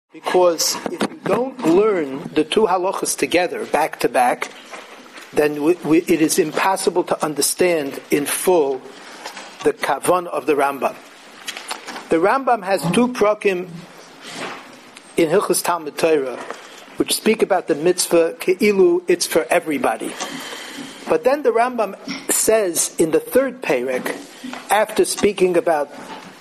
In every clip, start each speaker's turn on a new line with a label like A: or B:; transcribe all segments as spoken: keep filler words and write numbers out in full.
A: Because if you don't learn the two halachas together, back to back, then we, we, it is impossible to understand in full the kavan of the Rambam. The Rambam has two prakim in Hilchos Talmud Torah, which speak about the mitzvah ke'ilu it's for everybody. But then the Rambam says in the third perek, after speaking about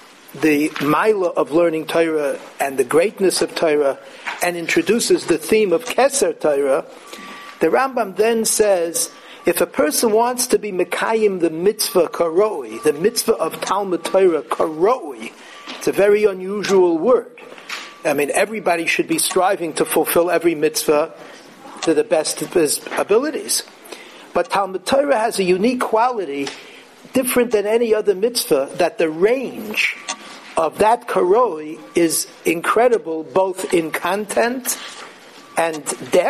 A: the maila of learning Torah and the greatness of Torah, and introduces the theme of Keser Torah, the Rambam then says, if a person wants to be mekayim the mitzvah karoi, the mitzvah of Talmud Torah karoi, it's a very unusual word. I mean, everybody should be striving to fulfill every mitzvah to the best of his abilities. But Talmud Torah has a unique quality, different than any other mitzvah, that the range of that karoi is incredible, both in content and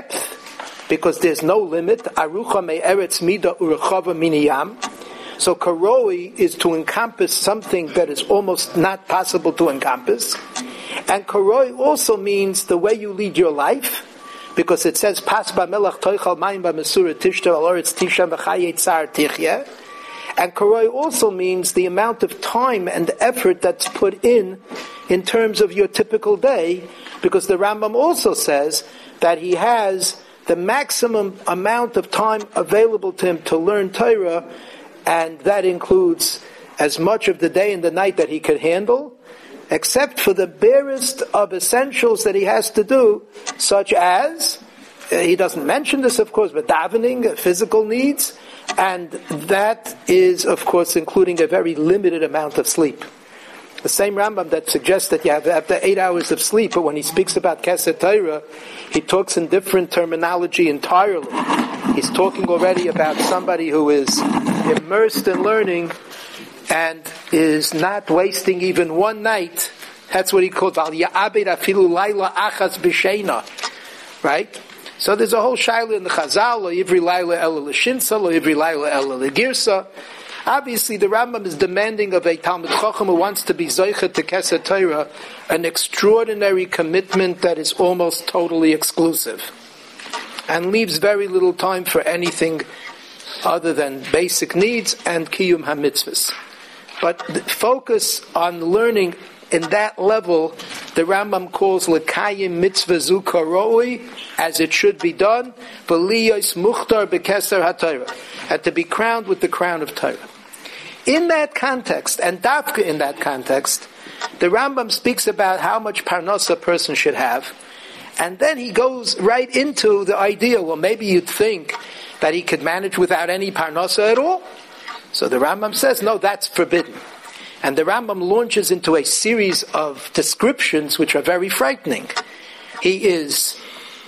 A: depth, because there's no limit. Arucha me'eretz mida urechava miniyam. So karoi is to encompass something that is almost not possible to encompass. And karoi also means the way you lead your life, because it says pas b'melach toichal mayim b'mesura tishta al oretz tisham v'chayei tzar tichya. And karoi also means the amount of time and effort that's put in, in terms of your typical day, because the Rambam also says that he has the maximum amount of time available to him to learn Torah, and that includes as much of the day and the night that he could handle, except for the barest of essentials that he has to do, such as, uh, he doesn't mention this of course, but davening, uh, physical needs, and that is of course including a very limited amount of sleep. The same Rambam that suggests that you have after eight hours of sleep, but when he speaks about Keser Torah, he talks in different terminology entirely. He's talking already about somebody who is immersed in learning and is not wasting even one night. That's what he calls al ya'abed afilu laila achas b'sheina, right? So there's a whole shaila in the Chazal, lo yivri laila ela l'shinsa, lo yivri laila ela l'girsa. Obviously, the Rambam is demanding of a Talmud Chacham who wants to be Zoichet to Keser Torah an extraordinary commitment that is almost totally exclusive and leaves very little time for anything other than basic needs and Kiyum HaMitzvahs. But the focus on learning in that level, the Rambam calls L'kayim Mitzvah Zu Karoi, as it should be done, V'liyos Muchtar B'Keser HaTorah, and to be crowned with the crown of Torah. In that context, and dafka in that context, the Rambam speaks about how much parnasa a person should have, and then he goes right into the idea, well, maybe you'd think that he could manage without any parnasa at all. So the Rambam says, no, that's forbidden. And the Rambam launches into a series of descriptions which are very frightening. He is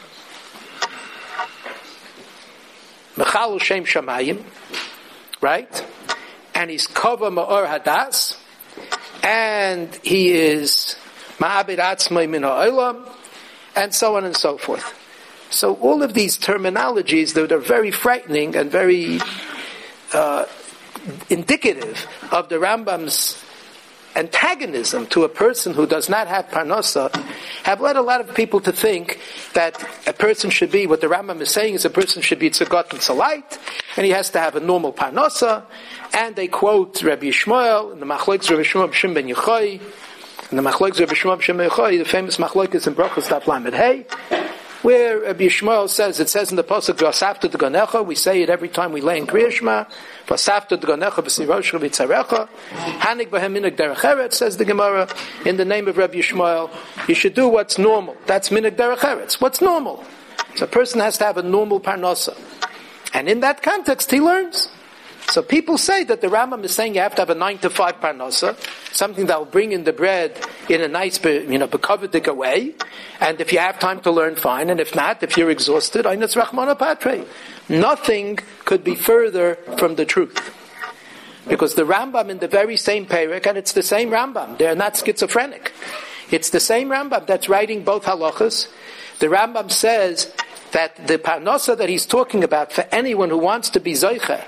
A: Mechal Shem Shamayim, right? And he's Kova Ma'or Hadas, and he is Ma'abed Atzmai Min Ha'olam, and so on and so forth. So all of these terminologies that are very frightening and very uh, indicative of the Rambam's antagonism to a person who does not have parnasa have led a lot of people to think that a person should be, what the Rambam is saying is a person should be tzagot and tzalait, and he has to have a normal parnasa, and they quote Rabbi Yishmael in the Machlokes Rabbi Shmuel Shim ben Yochai, in the Machlokes Rabbi Shmuel Shim ben Yochai, the famous Machlokes in Brachos Daf Lamed Hey, where Rabbi Yishmael says, it says in the pasuk V'asafta d'ganecha, we say it every time we lay in Kriya Shema, V'asafta d'ganecha b'siroshcha v'tzarecha, Hanik b'hem minig derech eretz, says the Gemara, in the name of Rabbi Yishmael, you should do what's normal. That's minig derech eretz. What's normal? So a person has to have a normal parnasa. And in that context, he learns. So people say that the Rambam is saying you have to have a nine to five parnasa, something that will bring in the bread in a nice, you know, bekavadik way. And if you have time to learn, fine. And if not, if you're exhausted, aynas rachmana patre. Nothing could be further from the truth. Because the Rambam in the very same perek, and it's the same Rambam, they're not schizophrenic. It's the same Rambam that's writing both halachas. The Rambam says that the parnasa that he's talking about for anyone who wants to be zoicha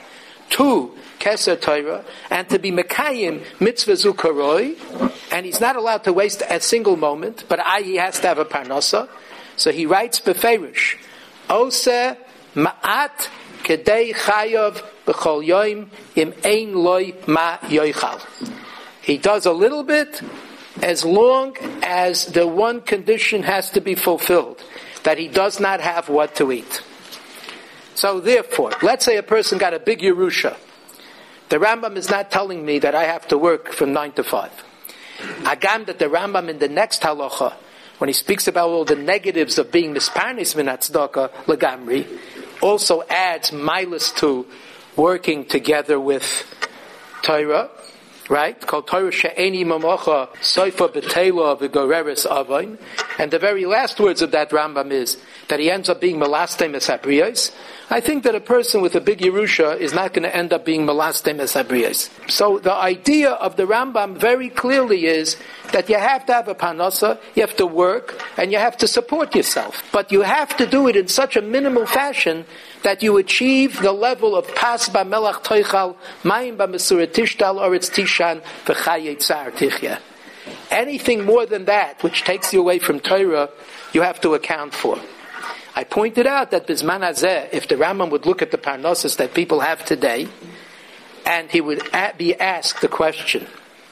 A: to Keser Torah and to be Mekayim Mitzvah Zukaroi, and he's not allowed to waste a single moment, but I, he has to have a Parnasa. So he writes Beferish, Ose Ma'at Kedei Chayav B'chol Yoim Im Ein Loi Ma Yoichal. He does a little bit as long as the one condition has to be fulfilled, that he does not have what to eat. So therefore, let's say a person got a big Yerusha. The Rambam is not telling me that I have to work from nine to five. Agam that the Rambam in the next halacha, when he speaks about all the negatives of being misparnis min tzedakah legamri, also adds milas to working together with Torah, right? Called Torah she'eni mamocha soifa betela v'goreres avain. And the very last words of that Rambam is that he ends up being melastem esabriyos. I think that a person with a big Yerusha is not going to end up being melastem esabriyos. So the idea of the Rambam very clearly is that you have to have a panasa, you have to work, and you have to support yourself. But you have to do it in such a minimal fashion that you achieve the level of pas ba melach toichal, mayim ba mesura tishtal, or it's tishan v'chaye tzar tichya. Anything more than that, which takes you away from Torah, you have to account for. I pointed out that Bizman Hazeh, if the Rambam would look at the parnosas that people have today, and he would be asked the question,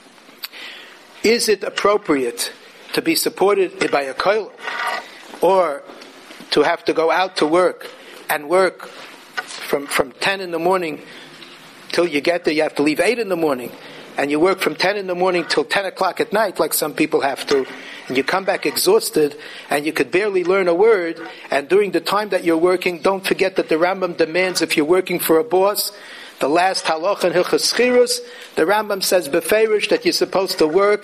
A: is it appropriate to be supported by a koil, or to have to go out to work and work from, from ten in the morning till you get there, you have to leave eight in the morning, and you work from ten in the morning till ten o'clock at night, like some people have to, and you come back exhausted, and you could barely learn a word, and during the time that you're working, don't forget that the Rambam demands, if you're working for a boss, the last halacha in Hilchos Schirus, the Rambam says beferish that you're supposed to work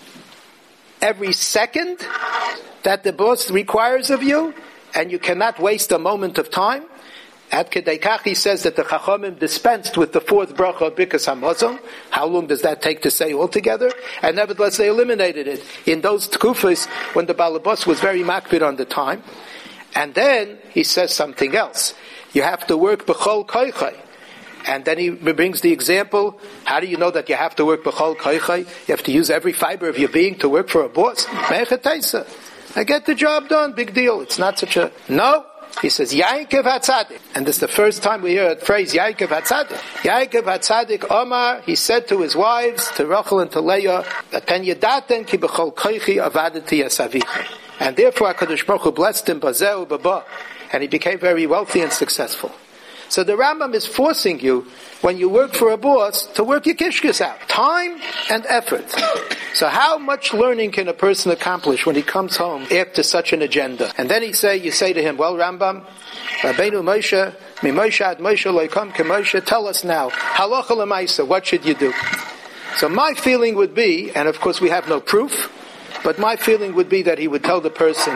A: every second that the boss requires of you, and you cannot waste a moment of time. At Kedei Kach, he says that the Chachamim dispensed with the fourth bracha of Birkas Hamazon. How long does that take to say altogether? And nevertheless, they eliminated it in those tkufas when the Balabas was very makbid on the time. And then he says something else. You have to work b'chol koichai. And then he brings the example, how do you know that you have to work b'chol koichai? You have to use every fiber of your being to work for a boss. Me'echet I get the job done, big deal. It's not such a... No. He says, Yaakov HaTzadik. And this is the first time we hear the phrase, Yaakov HaTzadik. Yaakov HaTzadik Omar, he said to his wives, to Rachel and to Leah, Aten yadaten ki b'chol koichi avadati asavicha. And therefore HaKadosh Baruch Hu blessed him, Bazeu Baba. And he became very wealthy and successful. So the Rambam is forcing you, when you work for a boss, to work your kishkis out. Time and effort. So how much learning can a person accomplish when he comes home after such an agenda? And then he say, you say to him, well, Rambam, Rabbeinu Moshe, mi Moshe ad Moshe loikam ke Moshe, tell us now, halacha l'maisa, what should you do? So my feeling would be, and of course we have no proof, but my feeling would be that he would tell the person,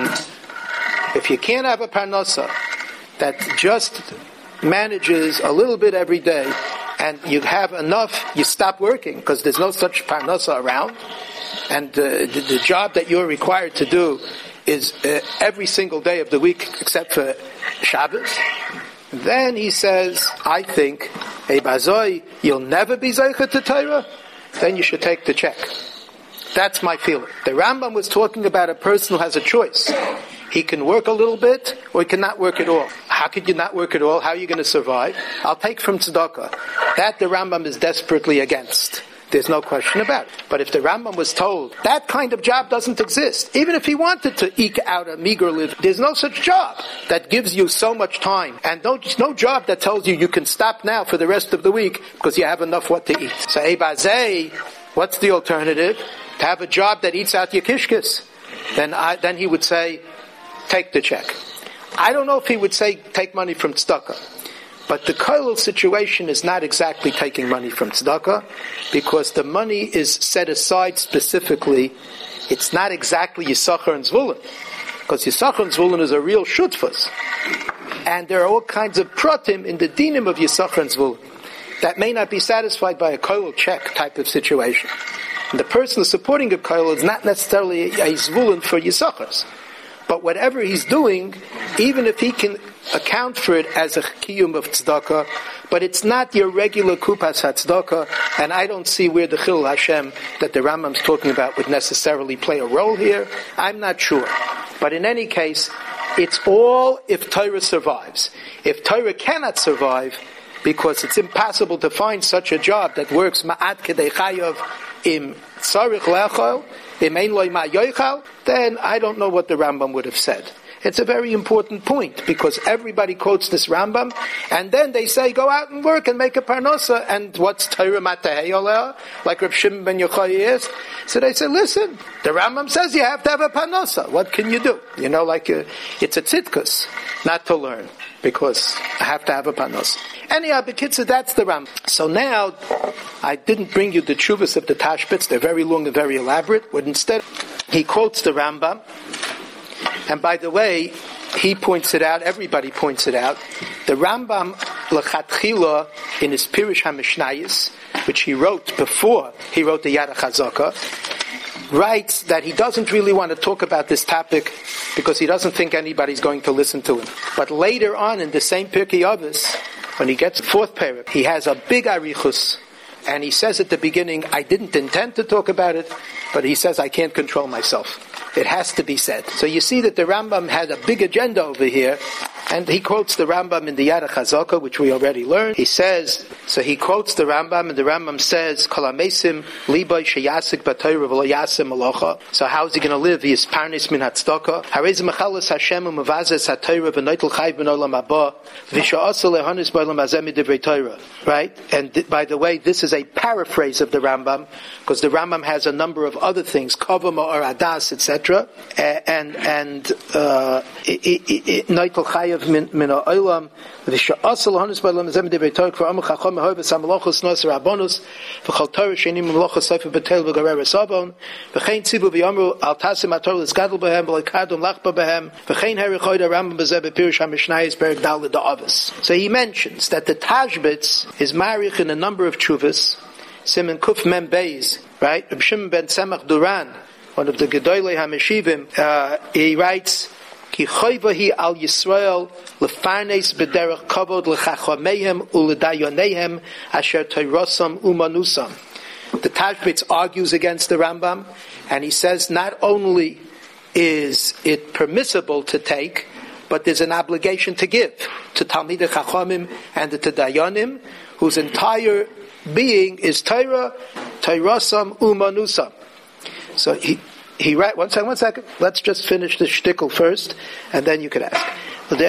A: if you can't have a parnasa that just manages a little bit every day, and you have enough, you stop working, because there's no such parnasa around, and uh, the, the job that you're required to do is uh, every single day of the week except for Shabbos. Then he says, I think, hey Bazoi, you'll never be Zeicha to Torah, then you should take the check. That's my feeling. The Rambam was talking about a person who has a choice. He can work a little bit, or he cannot work at all. How could you not work at all? How are you going to survive? I'll take from tzedakah. That the Rambam is desperately against. There's no question about it. But if the Rambam was told, that kind of job doesn't exist, even if he wanted to eke out a meager living, there's no such job that gives you so much time. And no, no job that tells you you can stop now for the rest of the week because you have enough what to eat. So, Ebazei, what's the alternative? To have a job that eats out your kishkis. Then, I, then he would say, take the check. I don't know if he would say take money from tzedakah, but the kollel situation is not exactly taking money from tzedakah, because the money is set aside specifically. It's not exactly Yisachar and Zvulun, because Yisachar and Zvulun is a real shutfas, and there are all kinds of pratim in the dinim of Yisachar and Zvulun that may not be satisfied by a kollel check type of situation. And the person who's supporting a kollel is not necessarily a Zvulun for Yisachars. But whatever he's doing, even if he can account for it as a kiyum of tzedakah, but it's not your regular kupas tzedakah, and I don't see where the Chilul Hashem that the Rambam's talking about would necessarily play a role here. I'm not sure. But in any case, it's all if Torah survives. If Torah cannot survive, because it's impossible to find such a job that works ma'at kedei chayav im tzarich le'achol, im ein loy ma yoichal, then I don't know what the Rambam would have said. It's a very important point, because everybody quotes this Rambam, and then they say, go out and work and make a parnosa, and what's Torah matahei oleh, like Reb Shimon ben Yochai is? So they say, listen, the Rambam says you have to have a parnosa. What can you do? You know, like a, it's a tzidkus, not to learn, because I have to have a parnosa. Anyhow, B'kitzur, that's the Rambam. So now, I didn't bring you the tshuvas of the Tashbitz, they're very long and very elaborate, but instead, he quotes the Rambam. And by the way, he points it out, everybody points it out, the Rambam L'chatchila in his Pirush HaMishnayos, which he wrote before he wrote the Yad HaChazaka, writes that he doesn't really want to talk about this topic because he doesn't think anybody's going to listen to him. But later on in the same Pirkei Avos, when he gets the fourth parak, he has a big arichus, and he says at the beginning, I didn't intend to talk about it, but he says I can't control myself. It has to be said. So you see that the Rambam had a big agenda over here, and he quotes the Rambam in the Yad HaChazaka, which we already learned. He says, so he quotes the Rambam, and the Rambam says, Kol hamesim libay sheyasik b'Torah v'lo yasem malacha. So how is he going to live? He is parnis min hatzdaka. Harei ze mechalas Hashem u'mevazes haTorah v'noitel chayv ben olam haba v'sha'asa lehanis b'olam hazeh midivrei Torah. Right? And th- by the way, this is a paraphrase of the Rambam, because the Rambam has a number of other things, kavama or adas, et cetera. And and noitel chayav min ha'olam v'sha'asa lehanis b'olam hazeh midivrei Torah kvar amach chacham mehoves hamalachos nos rabonus v'chol Torah she'enim malachos sofer betel v'garer sabon v'chein tzivu v'yamru al tasim haTorah l'sgadol b'hem v'leikadon lachba b'hem v'chein herichoid ha'Rambam b'zeh b'pirush HaMishnayos perek daled da'avos. So he mentions that the Tashbitz is marich in a number of tshuvas, Siman Kuf Mem Beis, right? Reb Shimon ben Tzemach Duran, one of the Gedolei HaMeshivim, uh, he writes, Ki choyvahi al Yisrael lefarnes b'derech kavod lechachamehem uledayonehem asher toirosam umanusam. The Tashbitz argues against the Rambam, and he says not only is it permissible to take, but there's an obligation to give to Talmidei Chachamim and to Dayanim, whose entire being is Torah, Toirosam umanusam. So he He write one second, one second. Let's just finish the shtickle first, and then you could ask. Where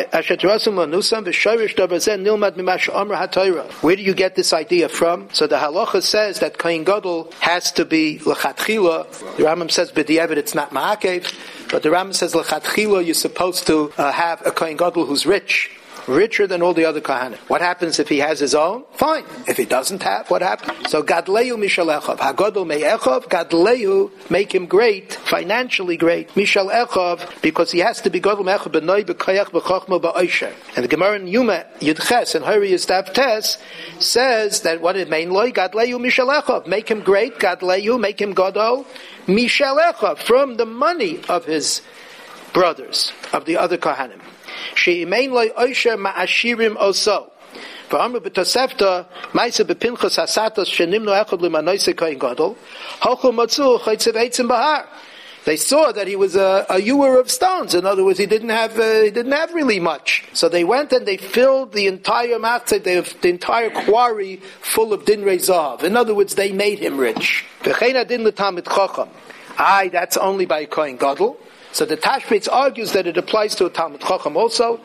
A: do you get this idea from? So the halacha says that Kohen Gadol has to be l'chatchila. The Rambam says b'diavad it's not ma'akev, but the Rambam says l'chatchila you're supposed to uh, have a Kohen Gadol who's rich. Richer than all the other Kohanim. What happens if he has his own? Fine. If he doesn't have, what happens? So Gadlehu Mishal Echov. Hagadol Mei Echov. Gadlehu, make him great, financially great. Mishal Echov, because he has to be Gadol Mei Echov b'noi b'koyach b'chochma b'oisher. And the Gemara in Yuma Yudches and Hari Yistav Tes says that what it means, Loi Gadlehu Mishal Echov. Make him great, Gadlehu, make him Gadol Mishal Echov, from the money of his brothers, of the other Kohanim. She'imein loy oisher ma'ashirim oso. V'amru b'tosefta ma'isa b'pinchas hasatos shenimno echad l'manoise kohen gadol hochel matzu chaytzev eitzim bahar. They saw that he was a, a ewer of stones. In other words, he didn't have uh, he didn't have really much. So they went and they filled the entire machzeh, the, the entire quarry full of dinrei zav. In other words, they made him rich. V'chein adin l'tamid chacham. Aye, that's only by kohen gadol. So the Tashbitz argues that it applies to a Talmid Chacham also.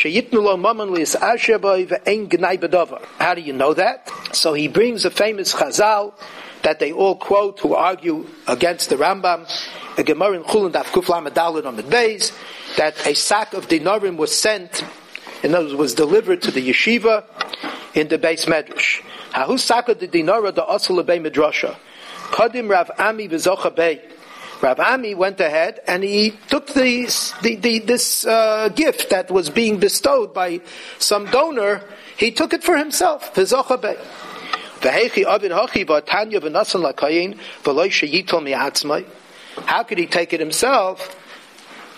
A: How do you know that? So he brings a famous Chazal that they all quote who argue against the Rambam. A Gemara in Chulin Daf Kuf Lamed Daled Amud Beis, that a sack of dinarim was sent, in other words, was delivered to the yeshiva in the Beis Medrash. Hahu saka de dinara da asal bei midrasha. Kadim Rav Ami v'zocha bei. Rav Ami went ahead and he took the, the, the this uh, gift that was being bestowed by some donor. He took it for himself. V'zocha bei. How could he take it himself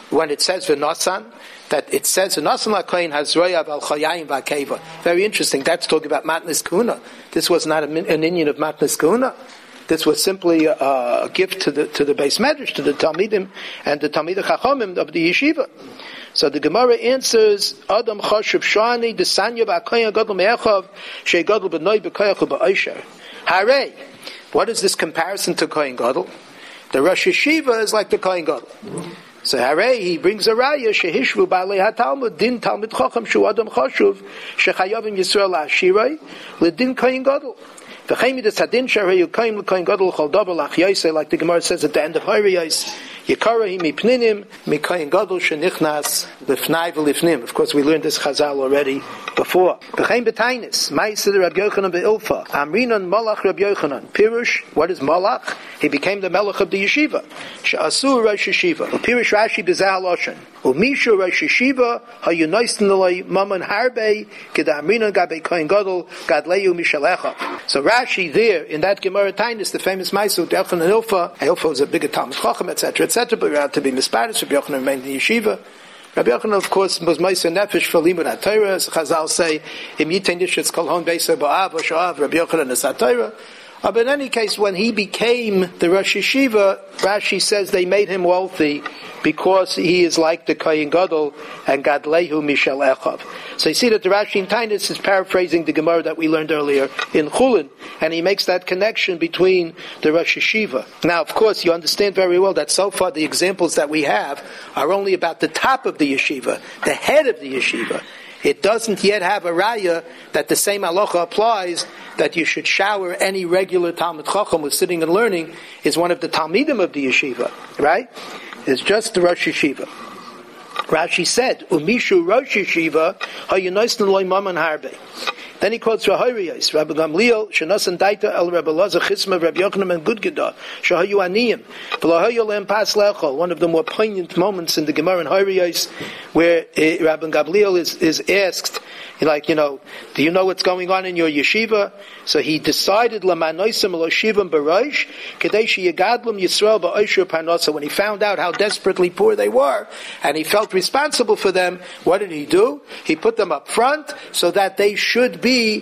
A: when it says v'nasan, that it says v'nasan l'kohen hazroya v'al chayayim v'akeva. Very interesting. That's talking about matnas kuna. This was not a, an Indian of matnas kuna. This was simply a, a gift to the to the Beis Medrash, to the Talmidim and the Talmidei Chachamim of the yeshiva. So the Gemara answers, Adam chashuv shani desanya ba'akoyin gadol me'echav shei gadol b'noi b'koyach u'ba'osher. Hare. What is this comparison to Kohen Gadol? The Rosh Yeshiva is like the Kohen Gadol. So Hare, he brings a raya, shehishvu ba'alei ha-talmud, din talmid chacham shu adam chashuv, shechayavim Yisrael ha'ashiroi, l'din Kohen Gadol. V'chein midas hadin shareyu kohen l'kohen Gadol chol davar l'achyaisei, like the Gemara says at the end of Horiyos, Yikarahi mipninim, mikohen Gadol shenichnas lifnai v'lifnim. Of course, we learned this Chazal already before. V'chein b'tainis, ma'aseh Rabbi Yochanan be'ilfa, amrinon malach Rabbi Yochanan. Pirush, what is malach? He became the melech of the yeshiva. She'asur Rosh Yeshiva. Pirush Rashi b'zeh haloshen. U'mishu Rosh Yeshiva hayunoisten l'loi maman harbe keda amrinon gabe kohen Gadol gadleyu mishalecha. So Rashi there in that Gemara Tainis, the famous Ma'aseh Yochanan and Ilfa. Ilfa was a bigger Talmid Chacham, et cetera, et cetera. But we had to be misparis. Rabbi Yochanan remained in the yeshiva. Rabbi Yochanan, of course, was Moshe Nefesh for Limud HaTorah. As Chazal say, Im Yitei Nishitz Kol Hon Beisei Ba'av V'Sho'av. Rabbi Yochanan is HaTorah. Uh, but in any case, when he became the Rosh Yeshiva, Rashi says they made him wealthy because he is like the Kohen Gadol and Gadlehu Mishal Echav. So you see that the Rashi in Tainis is paraphrasing the Gemara that we learned earlier in Chulin, and he makes that connection between the Rosh Yeshiva. Now, of course, you understand very well that so far the examples that we have are only about the top of the yeshiva, the head of the yeshiva. It doesn't yet have a raya that the same halacha applies, that you should shower any regular Talmid Chacham who's sitting and learning is one of the Talmidim of the yeshiva, right? It's just the Rosh Yeshiva. Rashi said, Umishu Rosh Yeshiva hayunoisten loy maman harbe. Then he quotes Rahoriyos, Rabbi Gamliel, Shenosan Daita El Rabbi Lazar Chisma, Rabbi Yochanan and Gudgedah, Shahayu Aniyim, V'lahayu Lem Pas Lechol, one of the more poignant moments in the Gemara in Horiyos, where uh, Rabbi Gamliel is, is asked, like, you know, do you know what's going on in your yeshiva? So he decided, Lamanoisim Eloshivim Barosh, Kadeshi Yagadlum Yisrael Ba'oshur Parnasa, when he found out how desperately poor they were, and he felt responsible for them, what did he do? He put them up front so that they should be be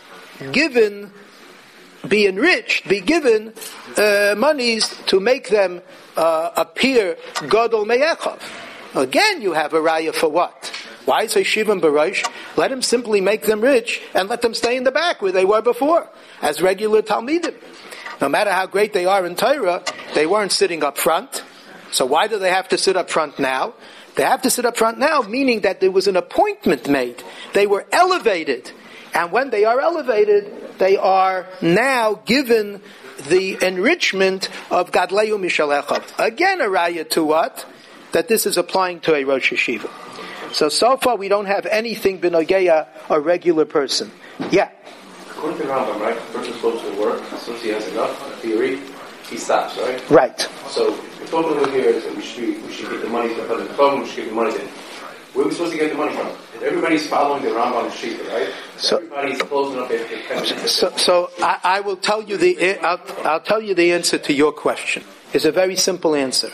A: given, be enriched, be given uh, monies to make them uh, appear Gadol Me'echav. Again, you have a raya for what? Why say Shivam Barosh? Let him simply make them rich and let them stay in the back where they were before, as regular Talmidim. No matter how great they are in Torah, they weren't sitting up front. So why do they have to sit up front now? They have to sit up front now, meaning that there was an appointment made. They were elevated. And when they are elevated, they are now given the enrichment of Gadleyu Mishal Echav. Again, a raya to what? That this is applying to a Rosh Yeshiva. So, so far we don't have anything b'nogeya, a regular person. Yeah?
B: According to the Rambam, right? The person goes to work, as soon as he has enough, in theory, he stops, right?
A: Right.
B: So, the total over here is that we should, we should get the money from the phone, we should get the money in. Where are we supposed to get the money from? Everybody's following the Rambam Shita, right?
A: So,
B: everybody's closing up their
A: So, so I, I will tell you the I'll, I'll tell you the answer to your question. It's a very simple answer.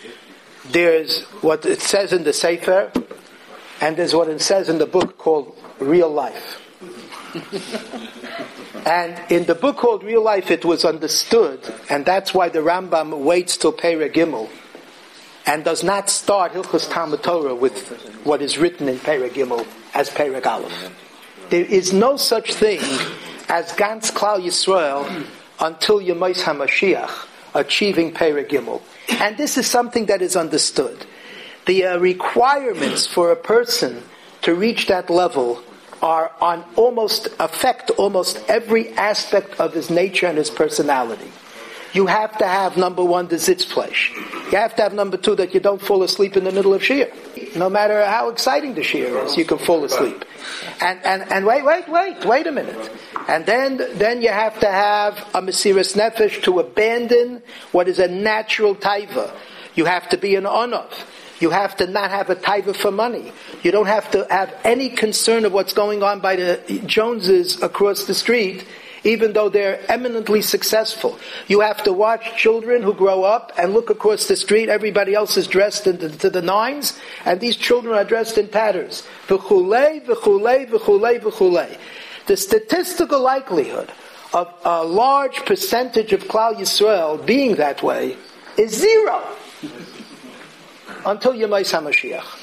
A: There's what it says in the Sefer, and there's what it says in the book called Real Life. And in the book called Real Life, it was understood, and that's why the Rambam waits till Perek Gimel and does not start Hilchos Talmud Torah with what is written in Perek Gimel as Perek Aleph. There is no such thing as Gans Klal Yisrael until Yemos HaMashiach achieving Perek Gimel. And this is something that is understood. The uh, requirements for a person to reach that level are on almost, affect almost every aspect of his nature and his personality. You have to have, number one, the Sitzfleisch. You have to have, number two, that you don't fall asleep in the middle of Shir. No matter how exciting the Shir is, you can fall asleep. And, and, and wait, wait, wait, wait a minute. And then, then you have to have a Mesiras Nefesh to abandon what is a natural taiva. You have to be an onav. You have to not have a taiva for money. You don't have to have any concern of what's going on by the Joneses across the street even though they're eminently successful. You have to watch children who grow up and look across the street. Everybody else is dressed in the, to the nines, and these children are dressed in tatters. V'chulei, v'chulei, v'chulei, v'chulei. The statistical likelihood of a large percentage of Klal Yisrael being that way is zero until Yemais HaMashiach.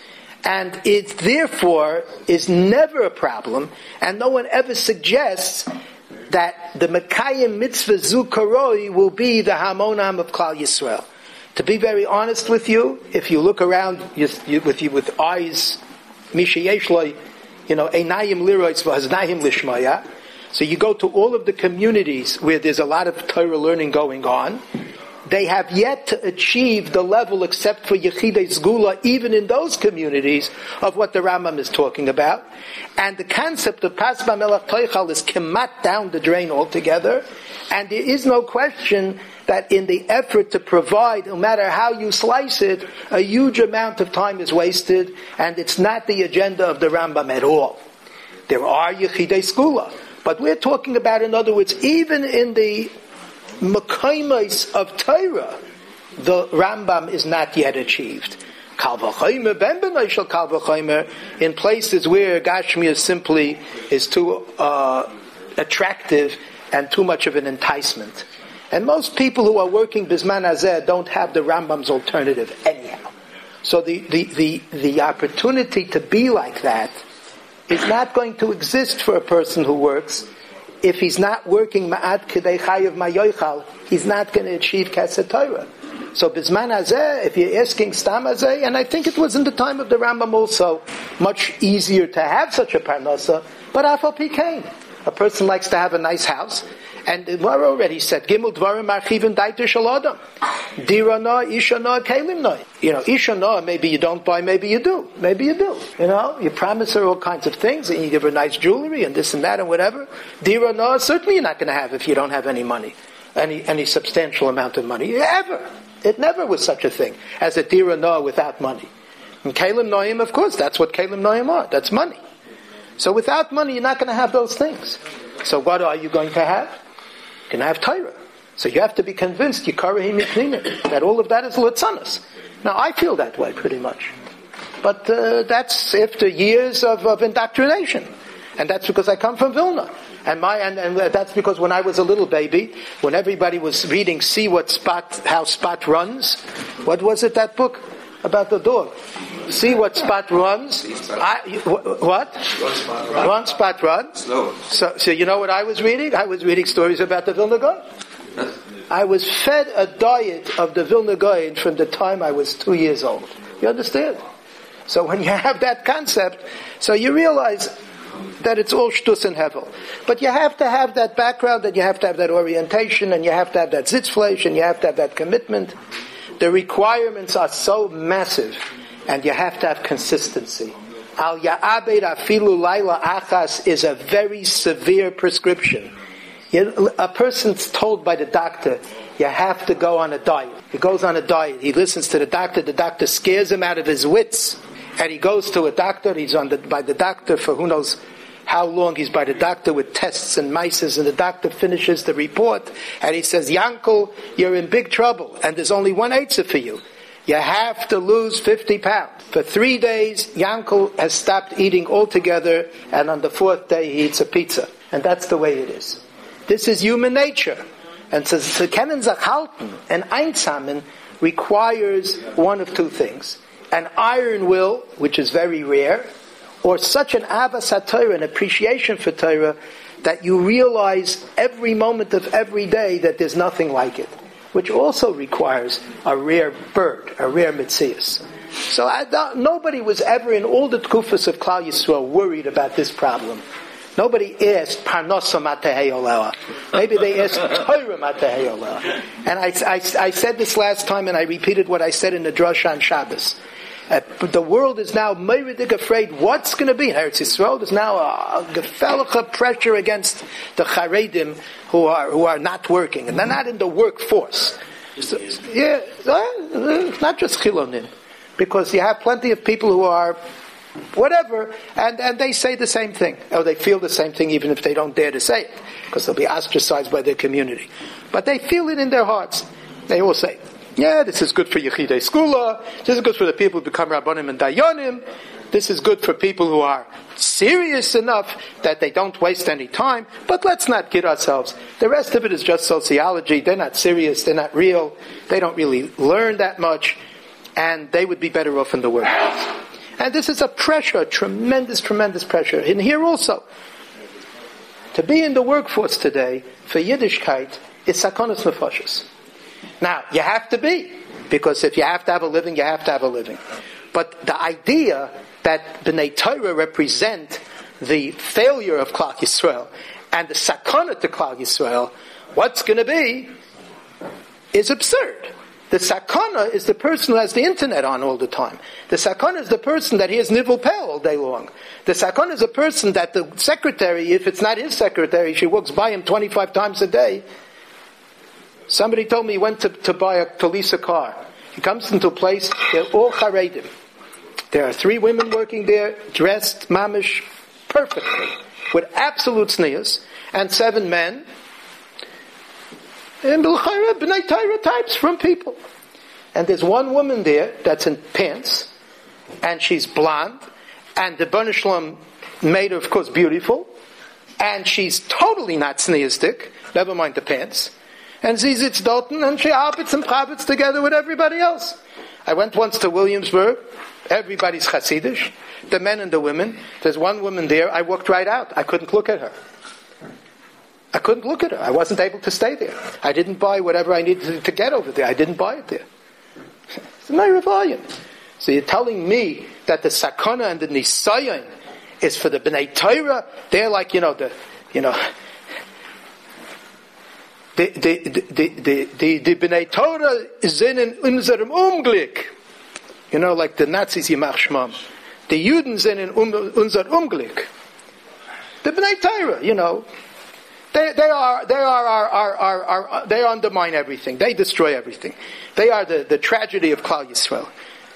A: And it therefore is never a problem, and no one ever suggests that the Mekayim Mitzvah Zu Karoi will be the Hamonam of Klal Yisrael. To be very honest with you, if you look around you, you, with you with eyes, Misha Yeshloi, you know, Einayim Liroitz V'Haznayim Lishmaya, so you go to all of the communities where there's a lot of Torah learning going on, they have yet to achieve the level, except for Yechidei Zgula, even in those communities, of what the Rambam is talking about. And the concept of Pasba Melech Toichal is kemat down the drain altogether. And there is no question that in the effort to provide, no matter how you slice it, a huge amount of time is wasted, and it's not the agenda of the Rambam at all. There are Yechidei Zgula. But we're talking about, in other words, even in the Mekayimos of Torah, the Rambam is not yet achieved. Kal v'chomer, ben b'nai shel kal v'chomer, in places where Gashmiya simply is too uh, attractive and too much of an enticement. And most people who are working Bizman Hazeh don't have the Rambam's alternative anyhow. So the, the, the, the opportunity to be like that is not going to exist for a person who works. If he's not working ma'at k'dei chayav ma'yoichal, he's not going to achieve Kesed Torah. So Bizman Hazeh, if you're asking Stam Hazeh, and I think it was in the time of the Rambam also much easier to have such a parnasa, but afal pikein. A person likes to have a nice house, and the Gemara already said, Gimel Dvarim Marchivim Daiter Shel Adam. Dira na, Isha na, Kalim na. You know, Isha na, maybe you don't buy, maybe you do. Maybe you do. You know, you promise her all kinds of things, and you give her nice jewelry, and this and that, and whatever. Dira na, certainly you're not going to have if you don't have any money. Any any substantial amount of money. Ever. It never was such a thing as a Dira na without money. And Kalim Noim, of course, that's what Kalim Noim are. That's money. So without money, you're not going to have those things. So what are you going to have? You're going to have Torah. So you have to be convinced, that all of that is Litzanos. Now, I feel that way pretty much. But uh, that's after years of, of indoctrination. And that's because I come from Vilna. And my and, and that's because when I was a little baby, when everybody was reading See What Spot, How Spot Runs, what was it, that book? About the dog. See What Spot Runs. I, what? One Spot Runs. So, so you know what I was reading? I was reading stories about the Vilna Gaon. I was fed a diet of the Vilna Gaon from the time I was two years old. You understand? So when you have that concept, so you realize that it's all shtus and hevel. But you have to have that background, and you have to have that orientation, and you have to have that zitzfleish, and you have to have that commitment. The requirements are so massive, and you have to have consistency. Al ya'abed afilu laila achas is a very severe prescription. You, a person's told by the doctor, you have to go on a diet. He goes on a diet. He listens to the doctor. The doctor scares him out of his wits. And he goes to a doctor. He's on the, by the doctor for who knows how long. He's by the doctor with tests and mices. And the doctor finishes the report. And he says, Yankel, you're in big trouble. And there's only one eitzah for you. You have to lose fifty pounds. For three days, Yankel has stopped eating altogether. And on the fourth day, he eats a pizza. And that's the way it is. This is human nature. And so, to kennen sich halten and einsamen requires one of two things. An iron will, which is very rare, or such an avas haTorah, an appreciation for Torah, that you realize every moment of every day that there's nothing like it, which also requires a rare bird, a rare mitzias. So I don't, nobody was ever in all the tkufas of Klal Yisrael worried about this problem. Nobody asked Parnosa Matehei. Maybe they asked Torah Matehei. And I, I, I said this last time, and I repeated what I said in the Drasha on Shabbos. Uh, the world is now meridig afraid what's going to be in Eretz Yisrael. There's now a, a gefelliche pressure against the Charedim who are who are not working, and they're not in the workforce. So, yeah, not just Chilonim, because you have plenty of people who are whatever, and, and they say the same thing, or they feel the same thing even if they don't dare to say it, because they'll be ostracized by their community. But they feel it in their hearts. They all say, yeah, this is good for Yechidei Skula, this is good for the people who become Rabbanim and Dayanim, this is good for people who are serious enough that they don't waste any time, but let's not kid ourselves. The rest of it is just sociology. They're not serious, they're not real, they don't really learn that much, and they would be better off in the workforce. And this is a pressure, tremendous, tremendous pressure. In here also, to be in the workforce today for Yiddishkeit is sakonas nefashos. Now, you have to be, because if you have to have a living, you have to have a living. But the idea that B'nai Torah represent the failure of Klal Yisrael and the sakana to Klal Yisrael, what's going to be, is absurd. The sakana is the person who has the internet on all the time. The sakana is the person that hears nivul peh all day long. The sakana is a person that the secretary, if it's not his secretary, she walks by him twenty-five times a day. Somebody told me he went to, to buy a, to lease a car. He comes into a place, they're all charedim. There are three women working there, dressed mamish perfectly, with absolute tznius, and seven men, and B'nai Torah types from people. And there's one woman there that's in pants, and she's blonde, and the B'nai Shalom made her, of course, beautiful, and she's totally not tzniistic, never mind the pants, and she's it's Dalton, and she arbits and pravits together with everybody else. I went once to Williamsburg, everybody's Hasidish, the men and the women. There's one woman there, I walked right out, I couldn't look at her. I couldn't look at her. I wasn't able to stay there. I didn't buy whatever I needed to get over there. I didn't buy it there. It's a Meir volume. So you're telling me that the sakana and the nisayon is for the B'nai Torah? They're like, you know, the, you know, the, the, the, the, the, the B'nai Torah sind in unserem Unglück. You know, like the Nazis, Yimach Shmam. The Juden sind in unser Unglück. The B'nai Torah, you know, They, they are, they are, are, are, are, are, they undermine everything. They destroy everything. They are the, the tragedy of Klal Yisrael.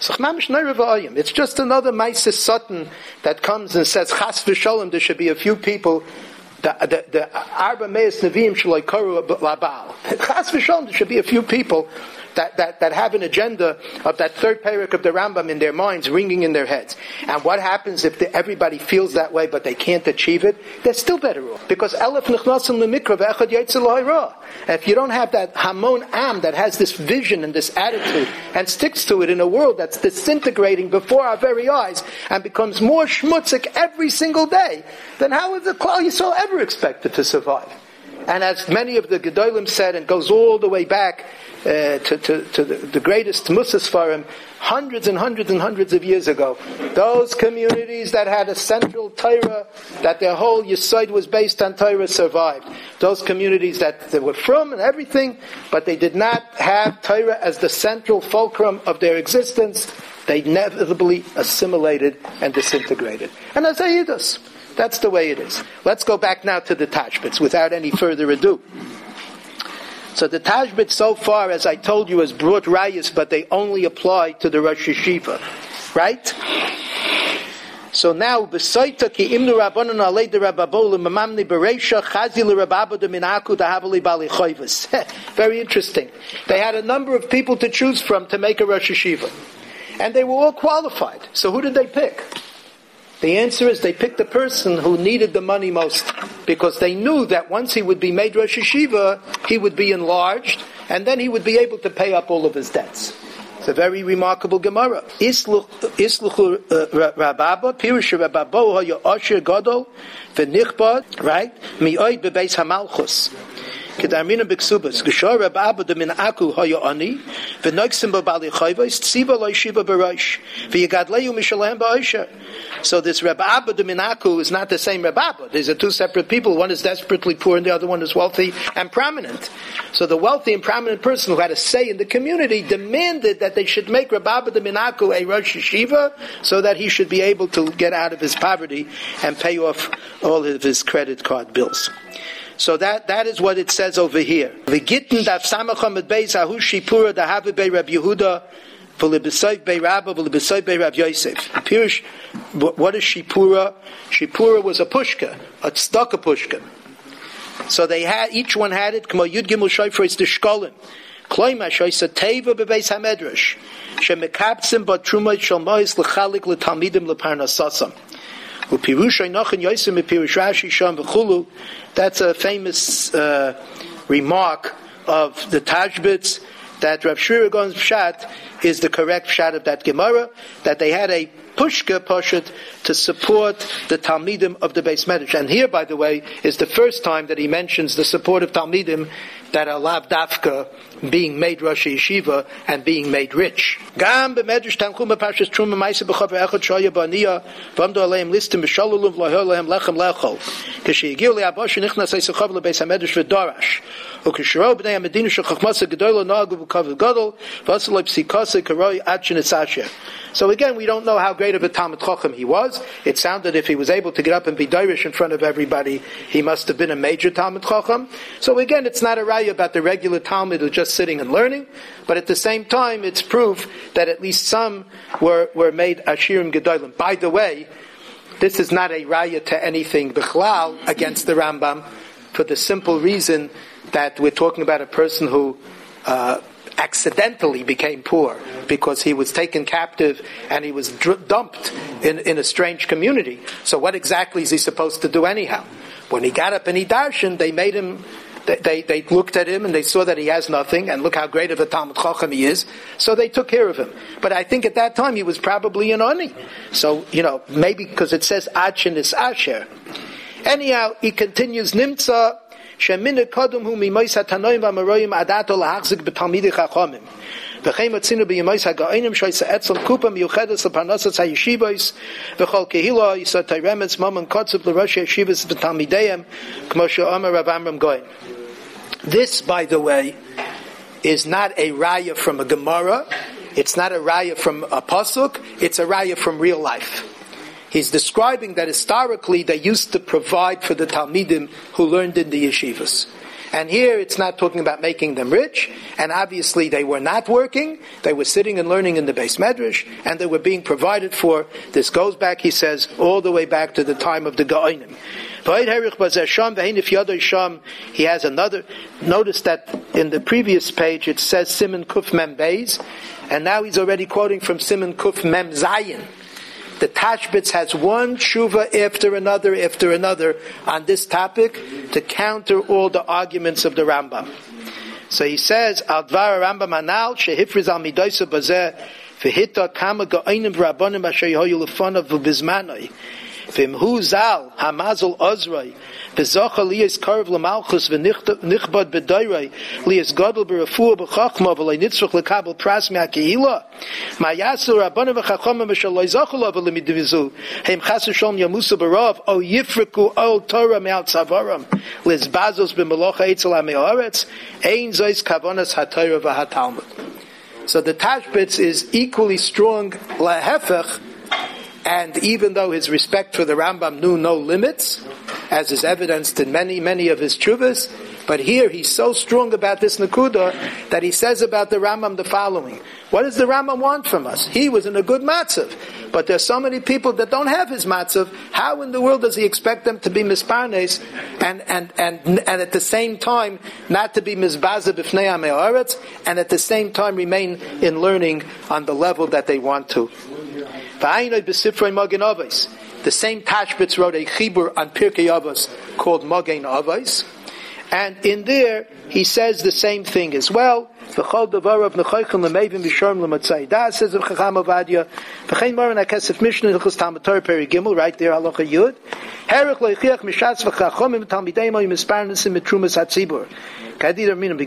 A: It's just another Maisis Satan that comes and says, Chas v'sholem, there should be a few people, the, the, the Arba Meis Nevi'im Shaloi Koru Labal. Chas v'sholem, there should be a few people that, that, that have an agenda of that third parak of the Rambam in their minds, ringing in their heads. And what happens if the, everybody feels that way but they can't achieve it? They're still better off. Because Elef Nichnasim Lemikra Ve'echad Yaitzel Ha'ira. If you don't have that Hamon Am that has this vision and this attitude and sticks to it in a world that's disintegrating before our very eyes and becomes more schmutzig every single day, then how is the Klal Yisrael ever expected to survive? And as many of the Gedolim said, and goes all the way back uh, to, to, to the, the greatest Musas Farim, hundreds and hundreds and hundreds of years ago, those communities that had a central Torah, that their whole Yesod was based on Torah, survived. Those communities that they were from and everything, but they did not have Torah as the central fulcrum of their existence, they inevitably assimilated and disintegrated. And as Ayidus, that's the way it is. Let's go back now to the Tashbitz without any further ado. So the Tashbitz so far, as I told you, has brought rayas, but they only apply to the Rosh Yeshiva. Right? So now, B'soita ki imnu rabbanon alei de rabbabo l'mamamni bereisha chazi l'rabbabo de minaku dahavali bali choivas. Very interesting. They had a number of people to choose from to make a Rosh Yeshiva. And they were all qualified. So who did they pick? The answer is they picked the person who needed the money most, because they knew that once he would be made Rosh Yeshiva, he would be enlarged, and then he would be able to pay up all of his debts. It's a very remarkable Gemara. Isluchu Rababa, Pirush Rababo Haya Asher Gadol, V'nichbad, right? Mi'oid bebeis hamalchus. Kedarmina b'ksubas. Geshor Rababa de min aku Haya Ani, V'noiksim b'bali chayvos, Tziva lo yeshiva b'rosh, V'yigadleyu mishalem ba'osher. So this Rabbi Abba de Minaku is not the same Rabbi Abba. These are two separate people. One is desperately poor and the other one is wealthy and prominent. So the wealthy and prominent person who had a say in the community demanded that they should make Rabbi Abba de Minaku a Rosh Yeshiva so that he should be able to get out of his poverty and pay off all of his credit card bills. So that, that is what it says over here. V'gittin daf samacham et beis ahu shipura dahavi bei Rab Yehuda V'lebesayv bei Rabba, v'lebesayv bei Rav Yosef. Pirush, what is Shipura? Shipura was a pushka, a tzedakah pushka. So they had, each one had it, K'mo Yud Gimel Shofros D'Shkolim. Kloima Shoysa Teva Bebeis HaMedrash. Shemekabtzim Bat Trumot Shalmois L'chalik L'Talmidim L'Parnasasam. U'Pirush Einochin Yosem U'Pirush Rashi Sham V'Chulu. That's a famous uh, remark of the Tajbitz, that Rav Shira Gaon's Pshat is the correct Pshat of that Gemara, that they had a pushka poshet to support the Talmidim of the Beis Medrash. And here, by the way, is the first time that he mentions the support of Talmidim that are lav dafka, being made Rosh Yeshiva and being made rich. Gam b'medrash tanchum b'parshas truma ma'aseh b'chaver echad shoya b'aniyah v'amdu aleim listim b'shalulum v'lohel lehem lechem lechol k'sheyigiu li'abosh nichnas eisechav l'beis hamedrash v'dorash u'k'shiro b'nei hamedina shechachmasa gedoyla nagu b'kav gadol v'asaloi psikase karoi achin etzasher. So again, we don't know how great of a Talmid Chacham he was. It sounded if he was able to get up and be Dirish in front of everybody, he must have been a major Talmid Chacham. So again, it's not a raya about the regular Talmid who's just sitting and learning, but at the same time, it's proof that at least some were, were made Ashirim Gedolim. By the way, this is not a raya to anything Bichlal against the Rambam, for the simple reason that we're talking about a person who uh, accidentally became poor because he was taken captive and he was dr- dumped in, in a strange community. So what exactly is he supposed to do anyhow? When he got up and he darshan, they made him, they, they, they looked at him and they saw that he has nothing, and look how great of a Talmid Chacham he is, so they took care of him. But I think at that time he was probably an Oni. So, you know, maybe because it says Achin is Asher. Anyhow, he continues, Nimtza Shemin Kodum Hu Mimois HaTanoim VaMaroyim Adato LaHachzik B'Talmidei Chachomim V'chein Matzinu B'Yimois HaGa'onim Shoysa Etzel Kupa Miyuchedes L'Parnasas HaYeshivos V'chol Kehila Yisa Teiremetz Momon Kotzev L'Rosh HaYeshivos B'Talmideihem K'mo She'omer Rav Amram Goyen. This, by the way, is not a raya from a Gemara. It's not a raya from a pasuk. It's a raya from real life. He's describing that historically they used to provide for the Talmidim who learned in the yeshivas. And here it's not talking about making them rich, and obviously they were not working, they were sitting and learning in the Beis Medrash, and they were being provided for. This goes back, he says, all the way back to the time of the Gaonim. He has another, notice that in the previous page it says Siman Kuf Mem Beis, and now he's already quoting from Siman Kuf Mem Zayin. The Tashbitz has one tshuva after another after another on this topic to counter all the arguments of the Rambam. So he says, Al Dvar Rambam Anal shehifriz al midoisa bazeh v'hita kama ga'onim v'rabbonim asher yehoyu lefonav v'bizmanoi v'imhu zal hamazal ozroi v'zocha liyas karv l'malchus v'nichbad b'doiroi liyas gadol b'refuah b'chachma v'loi nitzruch l'kabel pras me'akehila ma'yasu rabbanim v'chachomim v'shaloi zochula v'limidivizu heim chasu shalom yamusa b'rav o yifriku ol torah me'al tzavaram liz bazos b'melocha etzel ha'me'oretz ein zois kavonas ha'torah v'ha'talmud. So the Tashbitz is equally strong lahefech. And even though his respect for the Rambam knew no limits, as is evidenced in many, many of his tshuvas, but here he's so strong about this Nakuda that he says about the Rambam the following. What does the Rambam want from us? He was in a good matzav, but there's so many people that don't have his matzav. How in the world does he expect them to be misparnes and, and, and, and at the same time not to be misbaza b'fnei ha'me'aretz, and at the same time remain in learning on the level that they want to? The same Tashbitz wrote a chibur on Pirkei Avos called Magen Avos, and in there he says the same thing as well. V'chol davar of nechaychim lemevim v'sharm lematzai. That says of Chacham Ovadia. V'chein moran hakesef mishnah hilchos Talmud Torah Peri Gimel, right there halacha Yud. Herich loichiach mishatz v'chachomim talmideim oy misparnesim mitrumas hatzibur. Everybody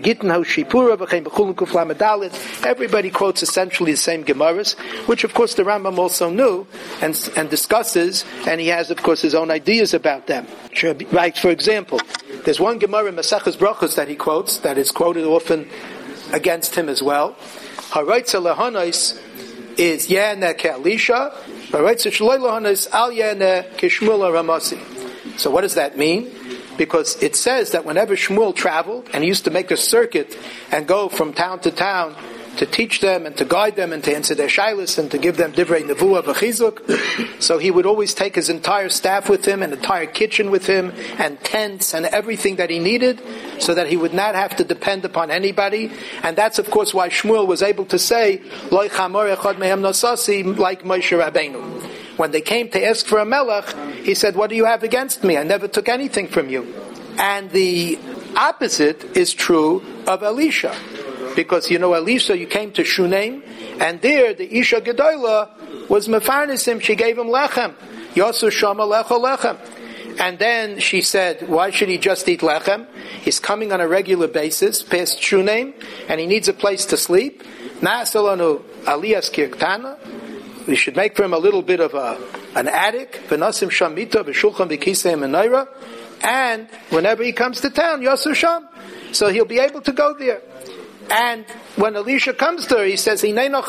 A: quotes essentially the same Gemaras, which of course the Rambam also knew and, and discusses, and he has of course his own ideas about them. Right, for example, there's one Gemara in Maseches Brachos that he quotes, that is quoted often against him as well. Haraitza lehanos is Yana ke'alisha, Haraitza shaloi lehanos al Yana ke'shmula ramasi. So what does that mean? Because it says that whenever Shmuel traveled, and he used to make a circuit and go from town to town to teach them and to guide them and to answer their shilas and to give them divrei nevuah v'chizuk. So he would always take his entire staff with him, an entire kitchen with him, and tents and everything that he needed, so that he would not have to depend upon anybody. And that's of course why Shmuel was able to say, Loi chamor echad mehem nosasi, like Moshe Rabbeinu. When they came to ask for a melech, he said, what do you have against me? I never took anything from you. And the opposite is true of Elisha. Because, you know, Elisha, you came to Shunem, and there the Isha Gedola was mefarnesim, she gave him lechem. Yosu shama lecho lechem. And then she said, why should he just eat lechem? He's coming on a regular basis past Shunem, and he needs a place to sleep. Na'asalanu aliyas kirktana. We should make for him a little bit of a an attic. V'nasim shamita v'shulchan v'kisei menorah. And whenever he comes to town, Yosu sham. So he'll be able to go there. And when Elisha comes to her, he says,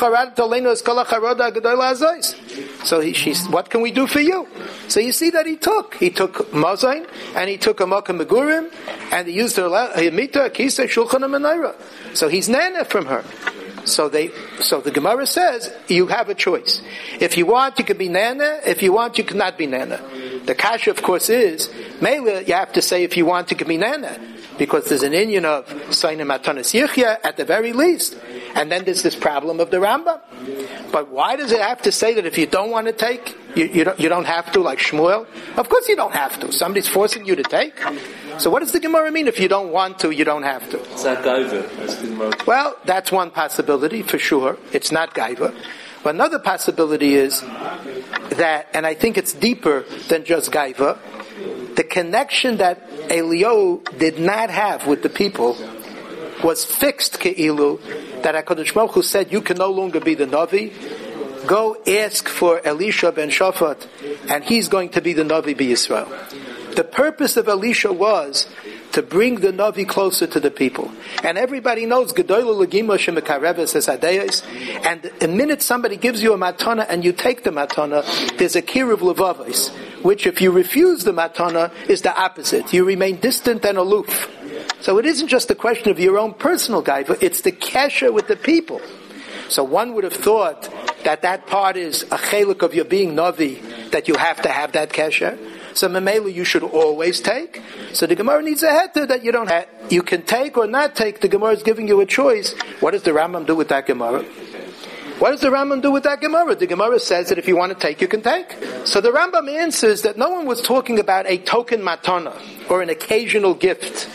A: so he, she's, what can we do for you? So you see that he took. He took Mazain, and he took a Makam Megurim, and he used her Mita, Kisa, Shulchan, and Menorah. So he's Nana from her. So they, so the Gemara says, you have a choice. If you want, you can be Nana. If you want, you cannot be Nana. The kasha, of course, is, Mele, you have to say, if you want, you can be Nana. Because there's an inyan of Sainim Matanas Yichya at the very least. And then there's this problem of the Rambam. But why does it have to say that if you don't want to take, you, you, don't, you don't have to, like Shmuel? Of course you don't have to. Somebody's forcing you to take. So what does the Gemara mean? If you don't want to, you don't have to.
C: It's not gaiva.
A: Well, that's one possibility, for sure. It's not gaiva. But another possibility is that, and I think it's deeper than just gaiva, the connection that Eliyahu did not have with the people was fixed ke'ilu, that HaKadosh Baruch Hu said, you can no longer be the Navi. Go ask for Elisha ben Shaphat, and he's going to be the Navi b'Yisrael. The purpose of Elisha was to bring the Navi closer to the people. And everybody knows, Gedolah Legima Shemekareves as Adeyes, and the minute somebody gives you a matana and you take the matana, there's a kiruv levavis, which if you refuse the matana is the opposite. You remain distant and aloof. So it isn't just a question of your own personal gaiva, it's the kesher with the people. So one would have thought that that part is a chelik of your being Navi, that you have to have that kesher. So memela you should always take. So the Gemara needs a heter that you don't have. You can take or not take. The Gemara is giving you a choice. What does the Rambam do with that Gemara? What does the Rambam do with that Gemara? The Gemara says that if you want to take, you can take. So the Rambam answers that no one was talking about a token matana or an occasional gift.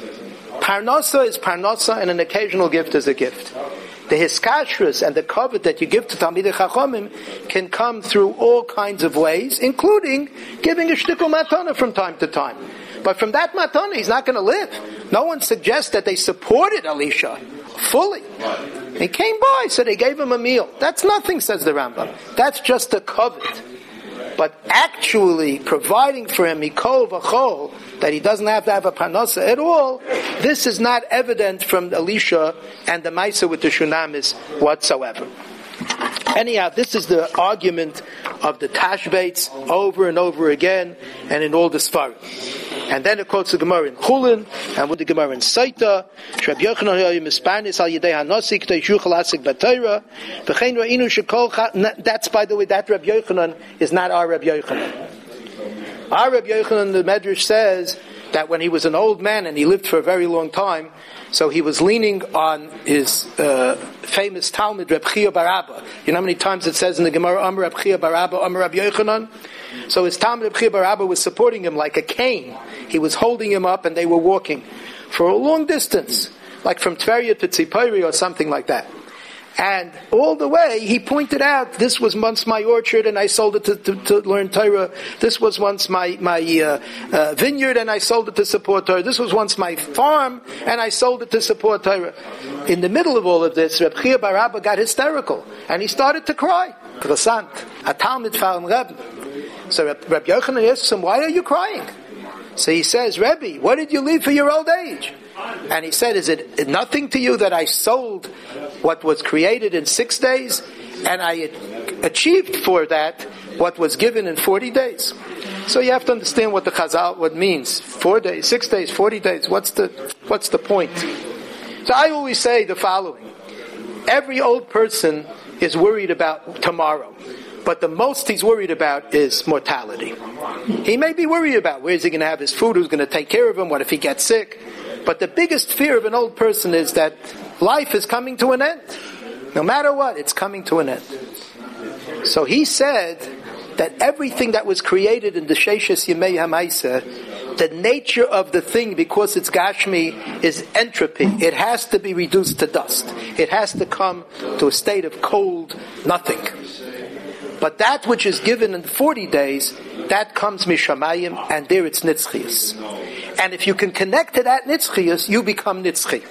A: Parnasa is parnasa and an occasional gift is a gift. The hiskashrus and the covet that you give to Talmidei Chachamim can come through all kinds of ways, including giving a shtickle matana from time to time. But from that matana, he's not going to live. No one suggests that they supported Elisha fully. He came by, so they gave him a meal. That's nothing, says the Rambam. That's just a covet. But actually providing for him mikol v'chol, that he doesn't have to have a parnasa at all, this is not evident from Elisha and the Maisa with the Shunamis whatsoever. Anyhow, this is the argument of the Tashbates over and over again, and in all the Sfarim. And then it quotes the Gemara in Chulin, and with the Gemara in Saita, Rabbi Yochanan hayom mispanis al yedei hanasi k'tei shuchal asik b'Torah, v'chein ra'inu shekol. That's, by the way, that Rabbi Yochanan is not our Rabbi Yochanan. Our Rabbi Yochanan, the Medrash says that when he was an old man and he lived for a very long time, so he was leaning on his uh, famous Talmud, Reb Chia bar Abba. You know how many times it says in the Gemara, Amar Reb Chia bar Abba, Amar Rabbi Yochanan? So his Talmud, Reb Chia bar Abba, was supporting him like a cane. He was holding him up and they were walking for a long distance, like from Tveria to Tzipori or something like that. And all the way, he pointed out, this was once my orchard and I sold it to, to, to learn Torah. This was once my, my uh, uh, vineyard and I sold it to support Torah. This was once my farm and I sold it to support Torah. In the middle of all of this, Reb Chia bar Abba got hysterical and he started to cry. Interessant. A Talmud found Rebbe. So Reb, Reb Yochanan asks him, why are you crying? So he says, Rebbe, what did you leave for your old age? And he said, is it nothing to you that I sold what was created in six days and I achieved for that what was given in forty days? So you have to understand what the Chazal, what means. Four days, six days, forty days. What's the, what's the point? So I always say the following. Every old person is worried about tomorrow. But the most he's worried about is mortality. He may be worried about where is he going to have his food, who's going to take care of him, what if he gets sick. But the biggest fear of an old person is that life is coming to an end. No matter what, it's coming to an end. So he said that everything that was created in the Sheishes Yemei HaMaisa, the nature of the thing, because it's Gashmi, is entropy. It has to be reduced to dust. It has to come to a state of cold nothing. But that which is given in forty days, that comes Mishamayim, and there it's Nitzchias. And if you can connect to that Nitzchias, you become Nitzchi.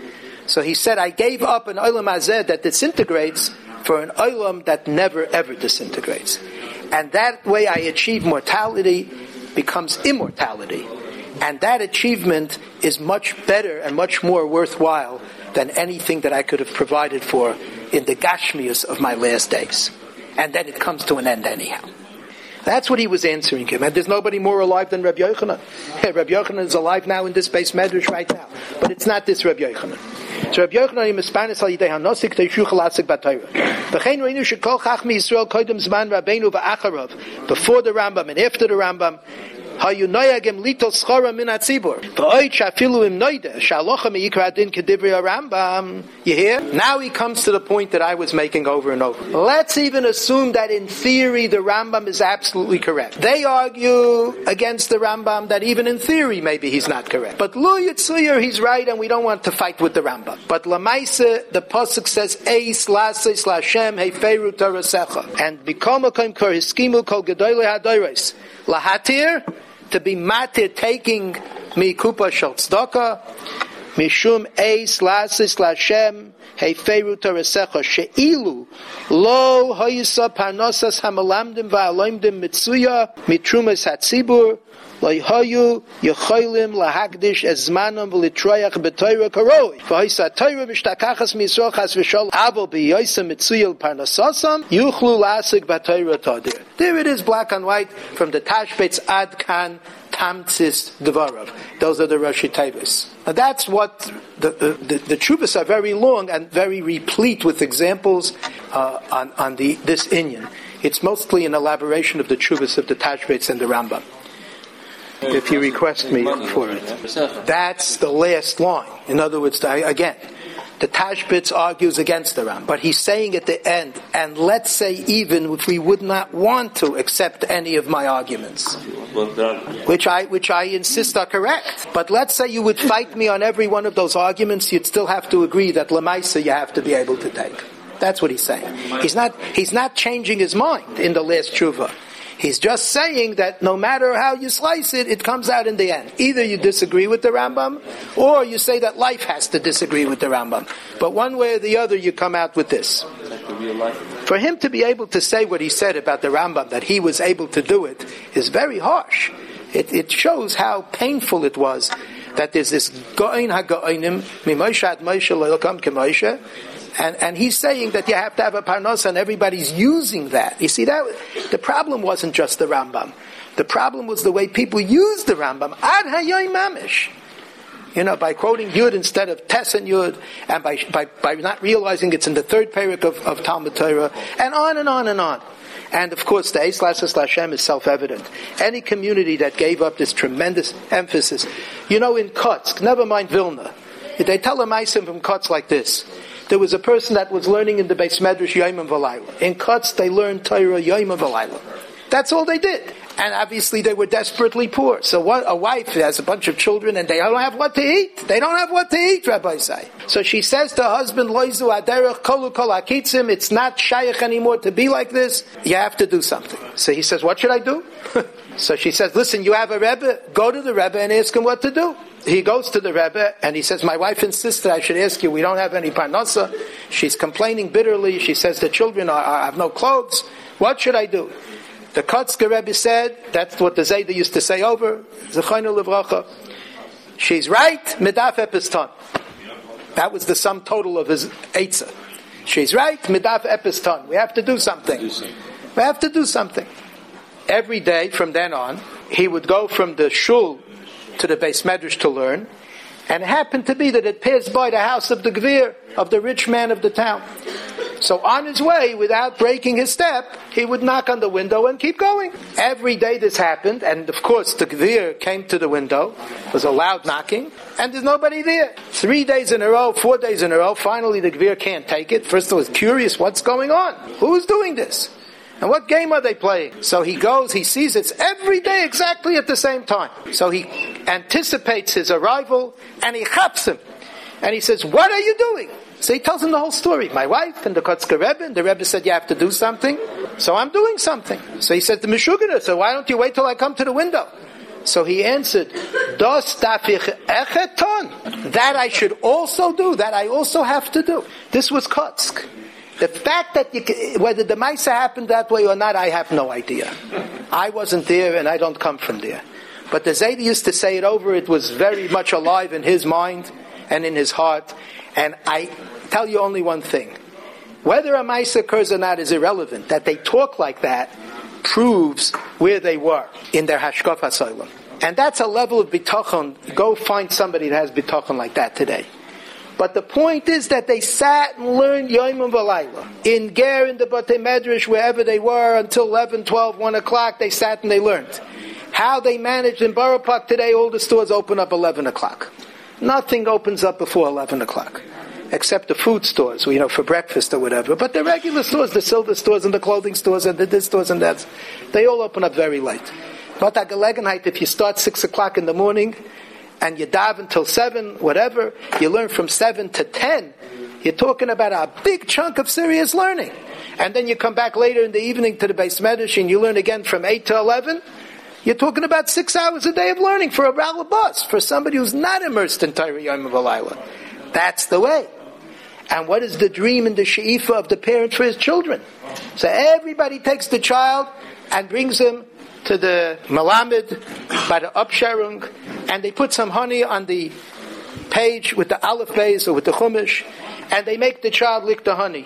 A: So he said, I gave up an Olam Hazeh that disintegrates for an Olam that never ever disintegrates. And that way I achieve mortality becomes immortality. And that achievement is much better and much more worthwhile than anything that I could have provided for in the Gashmius of my last days. And then it comes to an end anyhow. That's what he was answering him. And there's nobody more alive than Rabbi Yochanan. Yeah, Rabbi Yochanan is alive now in this base medrash right now. But it's not this Rabbi Yochanan. So Rabbi Yochanan is Mispanis al Yidei HaNosik Teishu Chalasik B'Torah. V'chein reinu shekol Chachmi Yisrael Kodim Zman Rabbeinu V'Acharav. Before the Rambam and after the Rambam, Hayu noyagem litol schora min hatzibur. V'oid shafilu im noide shalocha meikra din kedivri Rambam. You hear? Now he comes to the point that I was making over and over. Let's even assume that in theory the Rambam is absolutely correct. They argue against the Rambam that even in theory maybe he's not correct. But lo yitzuyah, he's right, and we don't want to fight with the Rambam. But lamaisa, the pasuk says eis laseis lashem heiferu tarasecha, and bikomakom kor hiskimu kol gedoyle hadoros lahatir, to be matir taking mi kupa shel tzedakah, mishum eis lasis lashem heiferu tarasecha sheilu lo hayisa parnosas hamalamdim va'aloimdim mitzuya mitrumas hatzibur lo hayu yecholim lahagdish ezmanam v'litroyach b'toyra karoi v'hayisa toyra v'shtakachas misro chas v'shol avol b'yoysa mitzuya parnosasam yuchlu lasik b'toyra tadir. There it is, black and white, from the Tashbetz Ad Kan Tamtzis Dvarav. Those are the Rashi Tevis. Now that's what the the, the, the Chuvas are very long and very replete with examples uh, on on the this inyan. It's mostly an elaboration of the Chuvas of the Tashbetz and the Rambam. If you request me for it, that's the last line. In other words, again, the Tashbetz argues against the Rambam, but he's saying at the end, and let's say even if we would not want to accept any of my arguments, which I which I insist are correct, but let's say you would fight me on every one of those arguments, you'd still have to agree that Lamaisa you have to be able to take. That's what he's saying. He's not he's not changing his mind in the last tshuva. He's just saying that no matter how you slice it, it comes out in the end. Either you disagree with the Rambam, or you say that life has to disagree with the Rambam. But one way or the other, you come out with this. For him to be able to say what he said about the Rambam, that he was able to do it, is very harsh. It, it shows how painful it was that there's this Go'in HaGo'inim, Mimoshe ad Moshe Le'elkam K'Moshe, And, and he's saying that you have to have a parnos, and everybody's using that. You see, that the problem wasn't just the Rambam. The problem was the way people used the Rambam. Ad hayoy mamish. You know, by quoting Yud instead of Tes and Yud, and by, by, by not realizing it's in the third parak of, of Talmud Torah, and on and on and on. And of course, the Eis Lasses Lashem is self-evident. Any community that gave up this tremendous emphasis, you know, in Kotsk, never mind Vilna, they tell a Maisim from Kotsk like this. There was a person that was learning in the Beis Medrash Yom V'Layla. In Kotz, they learned Torah Yom V'Layla. That's all they did. And obviously they were desperately poor. So what, a wife has a bunch of children and they don't have what to eat. They don't have what to eat, Rabbi say. So she says to her husband, Loizu Aderech Kolu Kol Akitzim, it's not shaykh anymore to be like this. You have to do something. So he says, what should I do? So she says, listen, you have a Rebbe, go to the Rebbe and ask him what to do. He goes to the Rebbe and he says, my wife insisted I should ask you, we don't have any parnasa. She's complaining bitterly. She says the children are, are, have no clothes. What should I do? The Kotzker Rebbe said, that's what the Zayda used to say over, Zechaynu Livracha. She's right, Midaf Episton. That was the sum total of his Eitzah. She's right, Midaf Episton. We have to do something. We have to do something. Every day from then on, he would go from the shul to the Beis Medrash to learn, And it happened to be that it passed by the house of the Gvir, of the rich man of the town. So on his way, without breaking his step, he would knock on the window and keep going. Every day this happened, and of course the Gvir came to the window, was a loud knocking, and there's nobody there. Three days in a row, four days in a row, finally the Gvir can't take it. First of all, he's curious, what's going on? Who's doing this? And what game are they playing? So he goes, he sees it's every day exactly at the same time. So he anticipates his arrival, and he chaps him. And he says, what are you doing? So he tells him the whole story. My wife and the Kotzker Rebbe, and the Rebbe said you have to do something. So I'm doing something. So he said to Meshuggah, so why don't you wait till I come to the window? So he answered, Das darf ich echeton. That I should also do, that I also have to do. This was Kotzk. The fact that you, whether the Maisa happened that way or not, I have no idea. I wasn't there and I don't come from there. But the Zaydi used to say it over, it was very much alive in his mind and in his heart. And I tell you only one thing. Whether a Maisa occurs or not is irrelevant. That they talk like that proves where they were in their Hashkaf HaSolam. And that's a level of bitachon. Go find somebody that has bitachon like that today. But the point is that they sat and learned Yom V'Layla. In Ger, in the Batei Medrash, wherever they were, until eleven, twelve, one o'clock, they sat and they learned. How they managed in Borough Park today, all the stores open up eleven o'clock. Nothing opens up before eleven o'clock. Except the food stores, you know, for breakfast or whatever. But the regular stores, the silver stores and the clothing stores and the this stores and that, they all open up very late. But at Gelegenheit, if you start six o'clock in the morning, and you dive until seven, whatever, you learn from seven to ten, you're talking about a big chunk of serious learning. And then you come back later in the evening to the Beis Medrash and you learn again from eight to eleven, you're talking about six hours a day of learning for a Ralabas, for somebody who's not immersed in Torah Yom V'Layla. That's the way. And what is the dream and the she'ifa of the parent for his children? So everybody takes the child and brings him to the Malamed by the Upsharung, and they put some honey on the page with the Aleph Beis or with the Chumash, and they make the child lick the honey.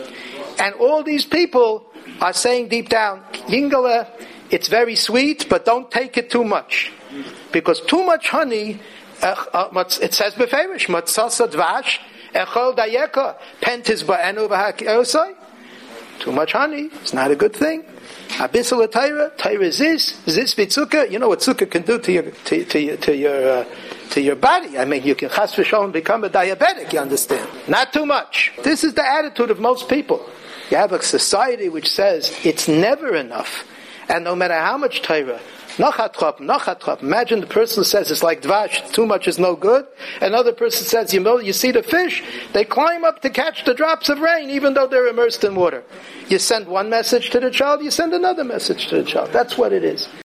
A: And all these people are saying deep down, Yingala, it's very sweet, but don't take it too much. Because too much honey, uh, uh, it says beferish, matzasa dvash, echol dayeka, pentis ba'enu v'ha'osai. Too much honey, it's not a good thing. Abyssal Torah, Torah is this, this v'tzukah. You know what tzukah can do to your to, to your to your uh, to your body. I mean, you can chas v'shalom become a diabetic. You understand? Not too much. This is the attitude of most people. You have a society which says it's never enough, and no matter how much Torah, nachatrop, nachatrop. Imagine the person says it's like dvash, too much is no good. Another person says, you know, you see the fish, they climb up to catch the drops of rain, even though they're immersed in water. You send one message to the child, you send another message to the child. That's what it is.